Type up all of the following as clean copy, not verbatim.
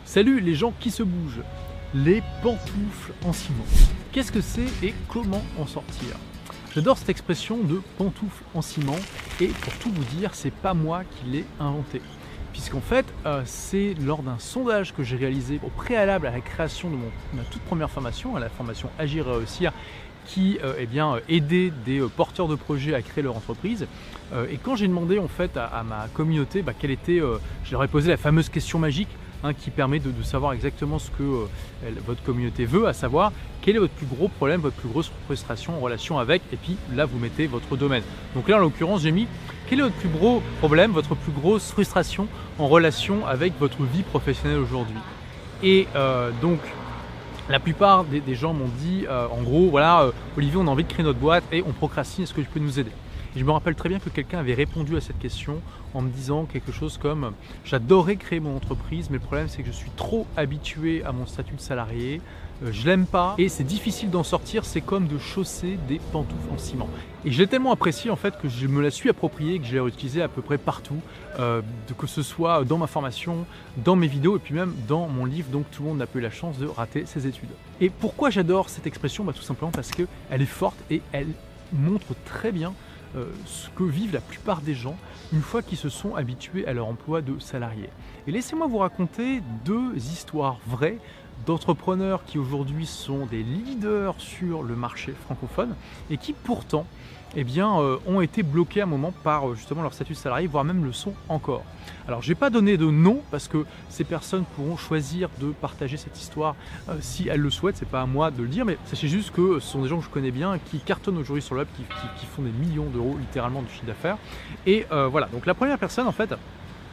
Salut les gens qui se bougent, les pantoufles en ciment. Qu'est-ce que c'est et comment en sortir? J'adore cette expression de pantoufles en ciment et pour tout vous dire, c'est pas moi qui l'ai inventé. Puisqu'en fait, c'est lors d'un sondage que j'ai réalisé au préalable à la création de ma toute première formation, à la formation Agir et Réussir, qui aidait des porteurs de projets à créer leur entreprise. Et quand j'ai demandé en fait à ma communauté quelle était, je leur ai posé la fameuse question magique, qui permet de savoir exactement ce que votre communauté veut, à savoir quel est votre plus gros problème, votre plus grosse frustration en relation avec, et puis là vous mettez votre domaine. Donc là en l'occurrence j'ai mis quel est votre plus gros problème, votre plus grosse frustration en relation avec votre vie professionnelle aujourd'hui. Et donc la plupart des gens m'ont dit en gros voilà Olivier, on a envie de créer notre boîte et on procrastine, est-ce que tu peux nous aider? Et je me rappelle très bien que quelqu'un avait répondu à cette question en me disant quelque chose comme « J'adorerais créer mon entreprise, mais le problème c'est que je suis trop habitué à mon statut de salarié, je l'aime pas et c'est difficile d'en sortir, c'est comme de chausser des pantoufles en ciment. » Et je l'ai tellement apprécié en fait que je me la suis appropriée, que je l'ai utilisée à peu près partout, que ce soit dans ma formation, dans mes vidéos et puis même dans mon livre, donc tout le monde n'a pas eu la chance de rater ses études. Et pourquoi j'adore cette expression? Tout simplement parce qu'elle est forte et elle montre très bien ce que vivent la plupart des gens une fois qu'ils se sont habitués à leur emploi de salarié. Et laissez-moi vous raconter deux histoires vraies d'entrepreneurs qui aujourd'hui sont des leaders sur le marché francophone et qui pourtant ont été bloqués à un moment par justement leur statut de salarié, voire même le sont encore. Alors je ne vais pas donner de nom parce que ces personnes pourront choisir de partager cette histoire si elles le souhaitent, c'est pas à moi de le dire, mais sachez juste que ce sont des gens que je connais bien, qui cartonnent aujourd'hui sur le web, qui font des millions d'euros littéralement de chiffre d'affaires. Et voilà, donc la première personne en fait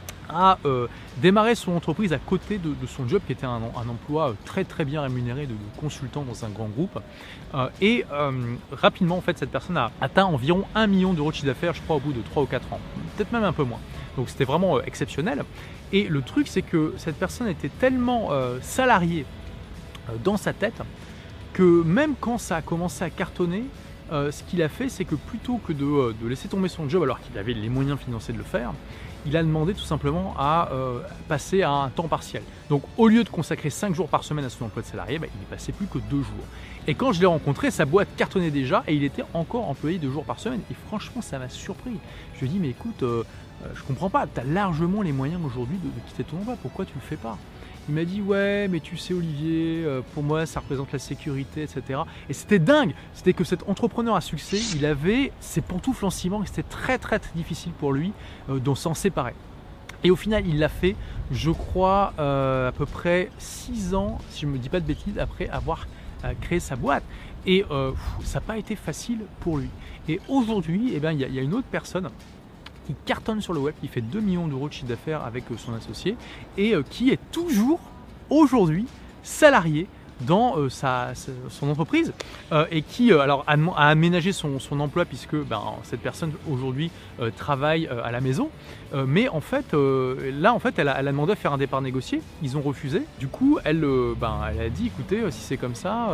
a démarré son entreprise à côté de son job qui était un emploi très très bien rémunéré de consultant dans un grand groupe rapidement en fait cette personne a atteint environ 1 million d'euros de chiffre d'affaires, je crois au bout de 3 ou 4 ans, peut-être même un peu moins, donc c'était vraiment exceptionnel. Et le truc c'est que cette personne était tellement salariée dans sa tête que même quand ça a commencé à cartonner, ce qu'il a fait c'est que plutôt que de laisser tomber son job alors qu'il avait les moyens financiers de le faire, il a demandé tout simplement à passer à un temps partiel. Donc au lieu de consacrer 5 jours par semaine à son emploi de salarié, il ne passait plus que 2 jours. Et quand je l'ai rencontré, sa boîte cartonnait déjà et il était encore employé 2 jours par semaine. Et franchement, ça m'a surpris. Je lui ai dit, mais écoute, je comprends pas, tu as largement les moyens aujourd'hui de quitter ton emploi, pourquoi tu le fais pas? Il m'a dit ouais mais tu sais Olivier, pour moi ça représente la sécurité, etc. Et c'était dingue, c'était que cet entrepreneur à succès, il avait ses pantoufles en ciment et c'était très très difficile pour lui d'en s'en séparer. Et au final il l'a fait, je crois à peu près 6 ans, si je ne me dis pas de bêtises, après avoir créé sa boîte. Et ça n'a pas été facile pour lui. Et aujourd'hui, il y a une autre personne qui cartonne sur le web, qui fait 2 millions d'euros de chiffre d'affaires avec son associé et qui est toujours aujourd'hui salarié dans son entreprise et qui a aménagé son emploi puisque cette personne aujourd'hui travaille à la maison, mais en fait là en fait elle a demandé à faire un départ négocié, ils ont refusé. Du coup elle a dit écoutez, si c'est comme ça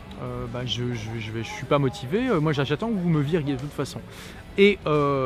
je suis pas motivé, moi j'attends que vous me viriez de toute façon. Et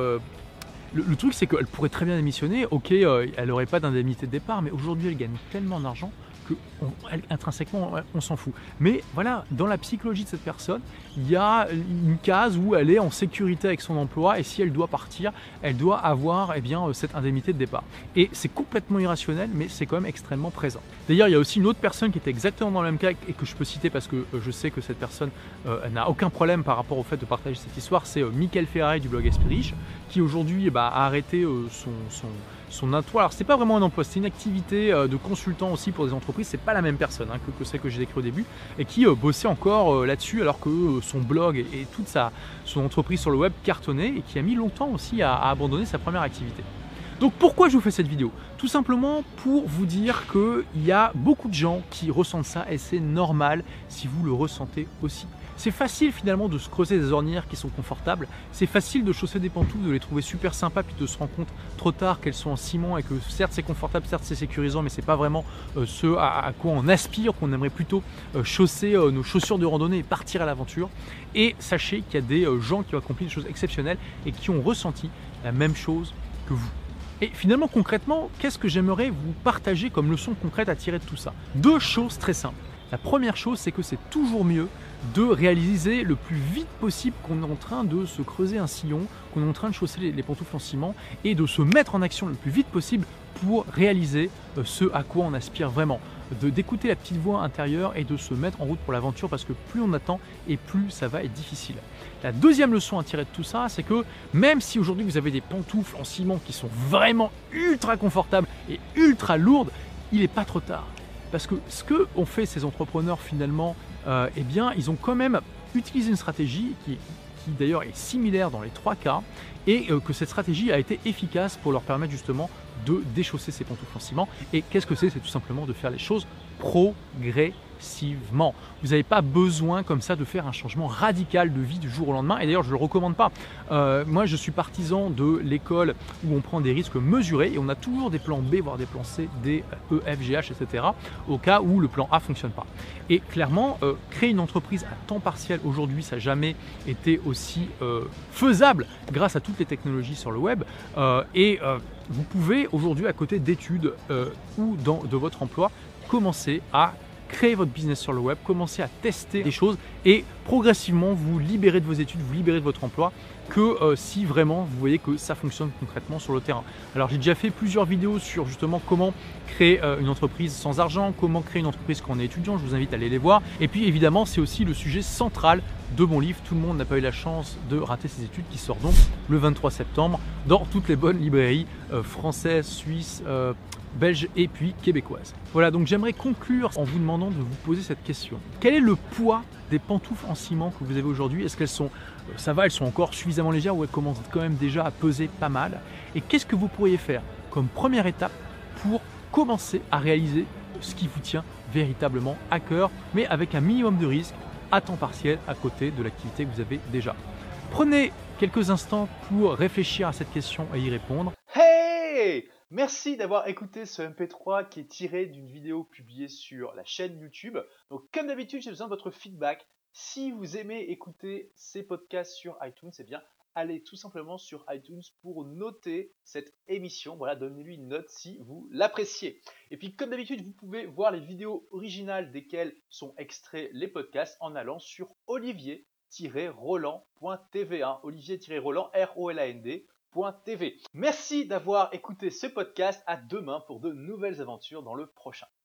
le truc c'est qu'elle pourrait très bien démissionner, ok, elle n'aurait pas d'indemnité de départ, mais aujourd'hui elle gagne tellement d'argent que intrinsèquement on s'en fout. Mais voilà, dans la psychologie de cette personne, il y a une case où elle est en sécurité avec son emploi et si elle doit partir, elle doit avoir cette indemnité de départ. Et c'est complètement irrationnel, mais c'est quand même extrêmement présent. D'ailleurs, il y a aussi une autre personne qui était exactement dans le même cas et que je peux citer parce que je sais que cette personne n'a aucun problème par rapport au fait de partager cette histoire, c'est Mickaël Ferrari du blog Esprit Riche, qui aujourd'hui a arrêté son emploi. Alors c'est pas vraiment un emploi, c'est une activité de consultant aussi pour des entreprises, c'est pas la même personne que celle que j'ai décrite au début, et qui bossait encore là-dessus alors que son blog et toute son entreprise sur le web cartonnait et qui a mis longtemps aussi à abandonner sa première activité. Donc pourquoi je vous fais cette vidéo? Tout simplement pour vous dire qu'il y a beaucoup de gens qui ressentent ça et c'est normal si vous le ressentez aussi. C'est facile finalement de se creuser des ornières qui sont confortables, c'est facile de chausser des pantoufles, de les trouver super sympas puis de se rendre compte trop tard qu'elles sont en ciment et que certes c'est confortable, certes c'est sécurisant, mais c'est pas vraiment ce à quoi on aspire, qu'on aimerait plutôt chausser nos chaussures de randonnée et partir à l'aventure. Et sachez qu'il y a des gens qui ont accompli des choses exceptionnelles et qui ont ressenti la même chose que vous. Et finalement, concrètement, qu'est-ce que j'aimerais vous partager comme leçon concrète à tirer de tout ça? Deux choses très simples. La première chose, c'est que c'est toujours mieux de réaliser le plus vite possible qu'on est en train de se creuser un sillon, qu'on est en train de chausser les pantoufles en ciment et de se mettre en action le plus vite possible pour réaliser ce à quoi on aspire vraiment. D'écouter la petite voix intérieure et de se mettre en route pour l'aventure parce que plus on attend et plus ça va être difficile. La deuxième leçon à tirer de tout ça, c'est que même si aujourd'hui vous avez des pantoufles en ciment qui sont vraiment ultra confortables et ultra lourdes, il n'est pas trop tard. Parce que ce qu'ont fait ces entrepreneurs finalement, eh bien, ils ont quand même utilisé une stratégie qui d'ailleurs est similaire dans les trois cas et que cette stratégie a été efficace pour leur permettre justement de déchausser ces pantoufles en ciment. Et qu'est-ce que c'est? C'est tout simplement de faire les choses progressivement. Vous n'avez pas besoin comme ça de faire un changement radical de vie du jour au lendemain. Et d'ailleurs, je ne le recommande pas. Moi, je suis partisan de l'école où on prend des risques mesurés et on a toujours des plans B, voire des plans C, D, E, F, G, H, etc. au cas où le plan A ne fonctionne pas. Et clairement, créer une entreprise à temps partiel aujourd'hui, ça n'a jamais été aussi faisable grâce à toutes les technologies sur le web. Vous pouvez aujourd'hui, à côté d'études ou de votre emploi, commencer à créer votre business sur le web, commencer à tester des choses et progressivement vous libérer de vos études, vous libérer de votre emploi que si vraiment vous voyez que ça fonctionne concrètement sur le terrain. Alors j'ai déjà fait plusieurs vidéos sur justement comment créer une entreprise sans argent, comment créer une entreprise quand on est étudiant, je vous invite à aller les voir. Et puis évidemment c'est aussi le sujet central de mon livre, Tout le monde n'a pas eu la chance de rater ses études, qui sort donc le 23 septembre dans toutes les bonnes librairies françaises, suisses, belges et puis québécoises. Voilà, donc j'aimerais conclure en vous demandant de vous poser cette question. Quel est le poids des pantoufles en ciment que vous avez aujourd'hui? Est-ce qu'elles sont, ça va, elles sont encore suffisamment légères ou elles commencent quand même déjà à peser pas mal? Et qu'est-ce que vous pourriez faire comme première étape pour commencer à réaliser ce qui vous tient véritablement à cœur, mais avec un minimum de risque, à temps partiel à côté de l'activité que vous avez déjà? Prenez quelques instants pour réfléchir à cette question et y répondre. Hey! Merci d'avoir écouté ce MP3 qui est tiré d'une vidéo publiée sur la chaîne YouTube. Donc comme d'habitude, j'ai besoin de votre feedback. Si vous aimez écouter ces podcasts sur iTunes, eh bien allez tout simplement sur iTunes pour noter cette émission. Voilà, donnez-lui une note si vous l'appréciez. Et puis comme d'habitude, vous pouvez voir les vidéos originales desquelles sont extraits les podcasts en allant sur olivier-roland.tv. Olivier-roland, R-O-L-A-N-D. TV. Merci d'avoir écouté ce podcast. À demain pour de nouvelles aventures dans le prochain.